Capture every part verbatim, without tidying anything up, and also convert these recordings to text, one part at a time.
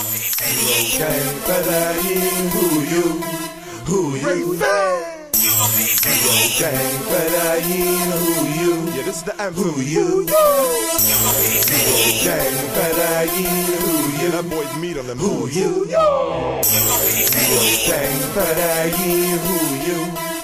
Gang Fedayeen, who you? Who you? Gang Fedayeen, who you? Yeah, this is the anthem. Who you? Gang Fedayeen, who you? That boy's meat on them. Who you? Gang Fedayeen, who you?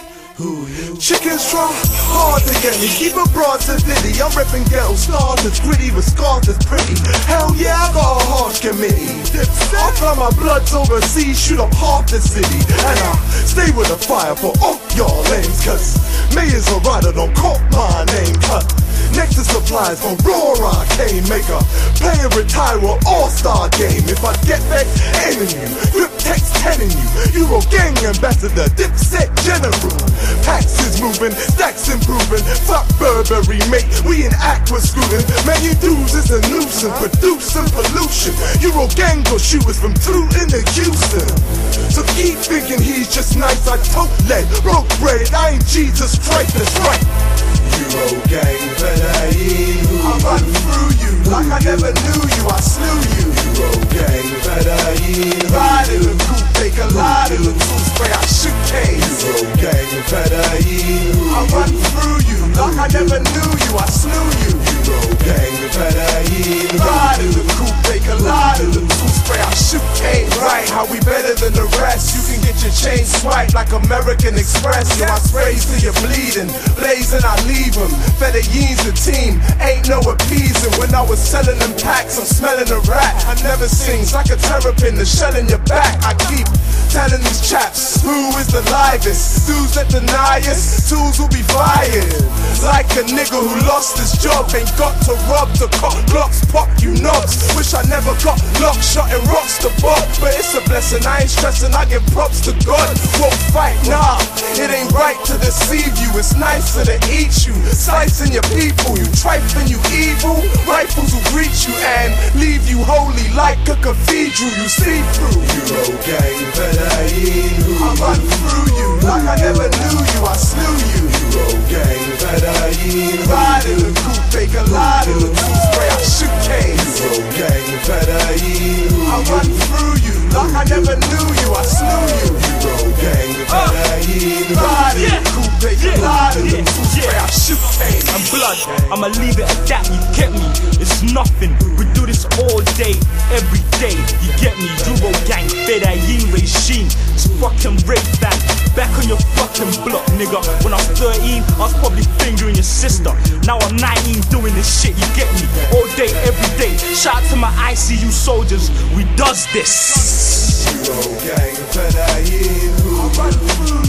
Who you? Chickens try hard to get me, keep a broad to ditty. I'm reppin' ghetto stars that's gritty with scars that's pretty. Hell yeah, I got a harsh committee. I fly my bloods overseas, shoot up half the city. And I stay with a fire for all y'all lames, cause mayors or rider don't call my name. Cut next to supplies from Raw Cane Maker. Play and retire with all-star game. If I get back, aiming you, grip text telling you. Euro gang ambassador, Dipset general. Packs is moving, stacks improving. Fuck Burberry, mate, we in aqua scooting. Man, you dudes is a nuisance, producing pollution. Euro gang go shooters from Tooting to Houston. So keep thinking he's just nice, I tote lead, broke bread, I ain't Jesus Christ, that's right. Euro Gang Fedayeen, who I run through you like I never knew you, I slew you. Euro Gang Fedayeen, Ride in the coupe, take a lot in the two spray, I shoot K's. Euro Gang Fedayeen, I run through you like I never knew you, I slew you. Euro Gang Fedayeen, Ride in the coupe, take a lot in the two spray, I shoot K's. Right, how we better than the rest? You can get your chain swiped like American Express. So I sprays till you're bleeding, blazing I leave them. Fedayeen's the team, ain't no appeasing. When I was selling them packs, I'm smelling a rat. I never sings like a terrapin, the shell in your back. I keep telling these chaps, who is the livest? Dudes that deny us, tools will be fired. Like a nigga who lost his job, ain't got to rob to cop blocks, pop you knobs. Wish I never got locked, shot and rocks the bob. But it's a blessing, I ain't stressing, I give props to God. Won't fight, nah, it ain't right to deceive you. It's nicer to eat you, slicing your people. You trifling, you evil. Rifles will greet you and leave you holy like a cathedral. You see through. Euro Gang Fedayeen, who I run through you like I never knew you, I slew you. Euro Gang Fedayeen, Ride in the coupe, take a lot in the two spray, I shoot K's. Euro Gang Fedayeen, I run through you like I never knew you, I slew you. Euro Gang Fedayeen, Ride in the coupe, take a lot in the two spray, I shoot K's. I'm blood, I'ma leave it at that, you get me, it's nothing. We do this all day, every day, you get me. Euro Gang, Fedayeen regime, it's fucking rape back, back on your fucking block, nigga. When I was thirteen, I was probably fingering your sister. Now I'm nineteen doing this shit, you get me, all day, every day. Shout out to my I C U soldiers, we does this. Euro Gang Fedayeen, who I run through